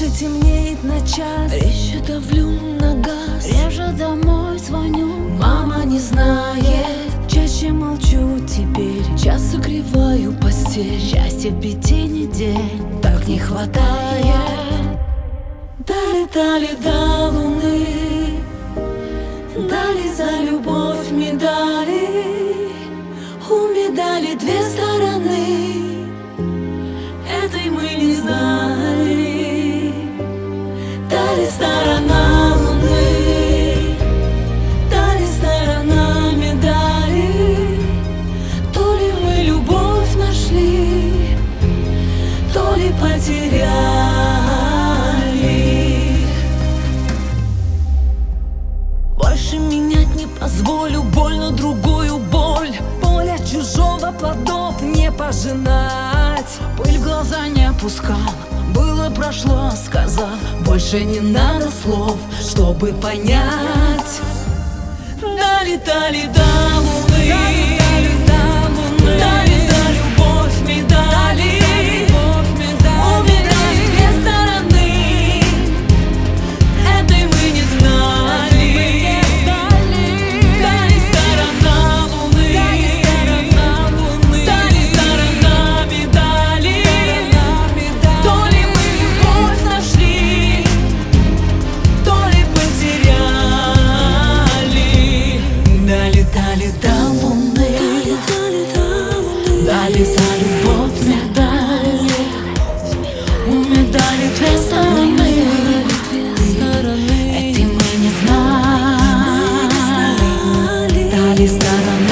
Больше темнеет на час, резче давлю на газ, реже домой звоню. мама не знает, чаще молчу теперь, час согреваю постель. Счастье в 5 недель Так не хватает. Долетали до луны, дали за любовь медали. У медали две стороны, этой мы не знали. Дали сторона луны, дали сторона медали. То ли мы любовь нашли, то ли потеряли. Больше менять не позволю боль на другую боль. Поле чужого плодов не пожинать. Пыль в глаза не пускал, было, прошло, сказал. Больше не надо слов, чтобы понять. Долетали до луны, дали за любовь медали. У медали две стороны, этой мы не знали. Дали сторона луны, дали сторона медали. То ли мы любовь нашли, то ли потеряли. Долетали до луны, дали за любовь медали. У медали две стороны, этой мы не знали. Дали стороны